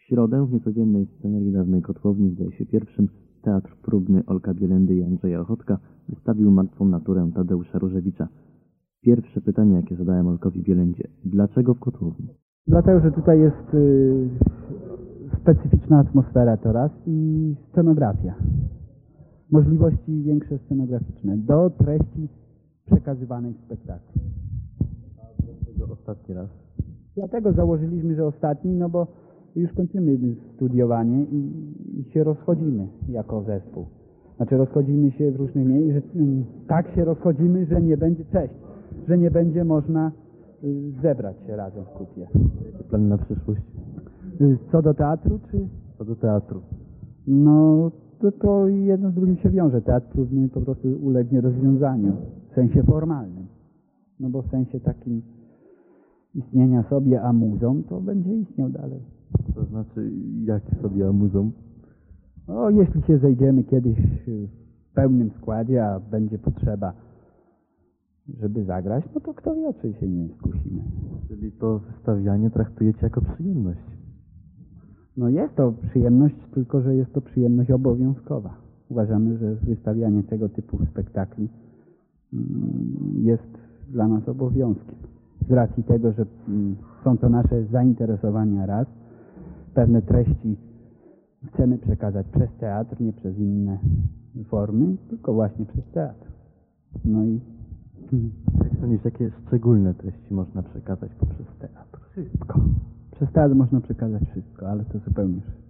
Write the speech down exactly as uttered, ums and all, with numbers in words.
środę w niecodziennej scenerii dawnej kotłowni, zdaje się pierwszym, Teatr Próbny Olka Bielendy i Andrzeja Ochotka wystawił Martwą naturę Tadeusza Różewicza. Pierwsze pytanie, jakie zadałem Olkowi Bielendzie: dlaczego w kotłowni? Dlatego, że tutaj jest y, specyficzna atmosfera to raz i scenografia. Możliwości większe scenograficzne do treści przekazywanej w spektaklu. A dlaczego ostatni raz? Dlatego założyliśmy, że ostatni, no bo już kończymy studiowanie i, i się rozchodzimy jako zespół. Znaczy rozchodzimy się w różnych miejscach, tak się rozchodzimy, że nie będzie, cześć, że nie będzie można y, zebrać się razem w kupie. Jakie plany na przyszłość? Y, co do teatru, czy? Co do teatru? No, to, to jedno z drugim się wiąże. Teatr próbny po prostu ulegnie rozwiązaniu w sensie formalnym. No bo w sensie takim istnienia sobie amuzą, to będzie istniał dalej. To znaczy, jak sobie amuzą? No, jeśli się zejdziemy kiedyś w pełnym składzie, a będzie potrzeba, żeby zagrać, no to kto wie, czy się nie skusimy. Czyli to wystawianie traktujecie jako przyjemność? No jest to przyjemność, tylko że jest to przyjemność obowiązkowa. Uważamy, że wystawianie tego typu spektakli jest dla nas obowiązkiem. Z racji tego, że są to nasze zainteresowania raz, pewne treści chcemy przekazać przez teatr, nie przez inne formy, tylko właśnie przez teatr. No i... Jak sądzisz, jakie szczególne treści można przekazać poprzez teatr? Wszystko. Przez teatr można przekazać wszystko, ale to zupełnie wszystko.